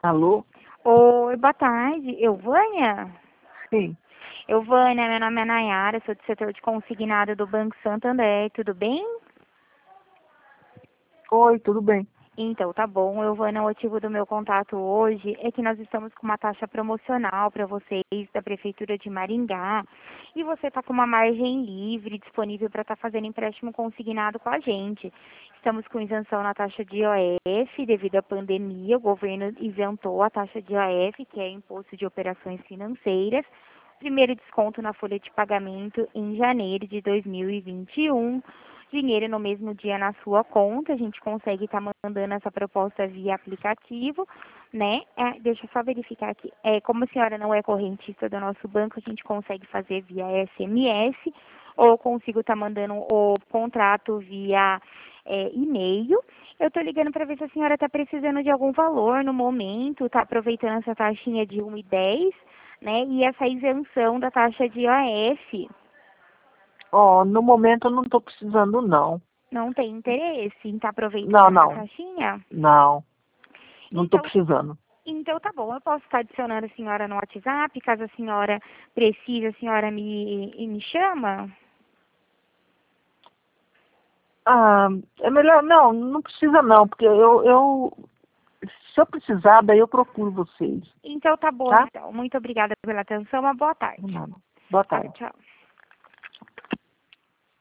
Alô? Oi, boa tarde. Vânia? Sim. Vânia, meu nome é Nayara, sou do setor de consignado do Banco Santander, tudo bem? Oi, tudo bem? Então, tá bom. Vânia, o motivo do meu contato hoje é que nós estamos com uma taxa promocional para vocês da Prefeitura de Maringá e você está com uma margem livre disponível para estar fazendo empréstimo consignado com a gente. Estamos com isenção na taxa de IOF devido à pandemia. O governo isentou a taxa de IOF, que é Imposto de Operações Financeiras. Primeiro desconto na folha de pagamento em janeiro de 2021. Dinheiro no mesmo dia na sua conta. A gente consegue estar mandando essa proposta via aplicativo, né? Deixa eu só verificar aqui. Como a senhora não é correntista do nosso banco, a gente consegue fazer via SMS ou eu consigo estar mandando o contrato via e-mail. Eu estou ligando para ver se a senhora está precisando de algum valor no momento, está aproveitando essa taxinha de 1,10, né? E essa isenção da taxa de IOF. Ó, no momento eu não estou precisando, não. Não tem interesse em estar aproveitando Não, essa não. taxinha? Não, não estou Então, precisando. então tá bom, eu posso estar adicionando a senhora no WhatsApp, caso a senhora precise, a senhora me chama? Ah, é melhor, não precisa não, porque se eu precisar, daí eu procuro vocês, Então tá bom, tá? então. Muito obrigada pela atenção, uma boa tarde. Não, não. Boa Tchau, tarde. tchau.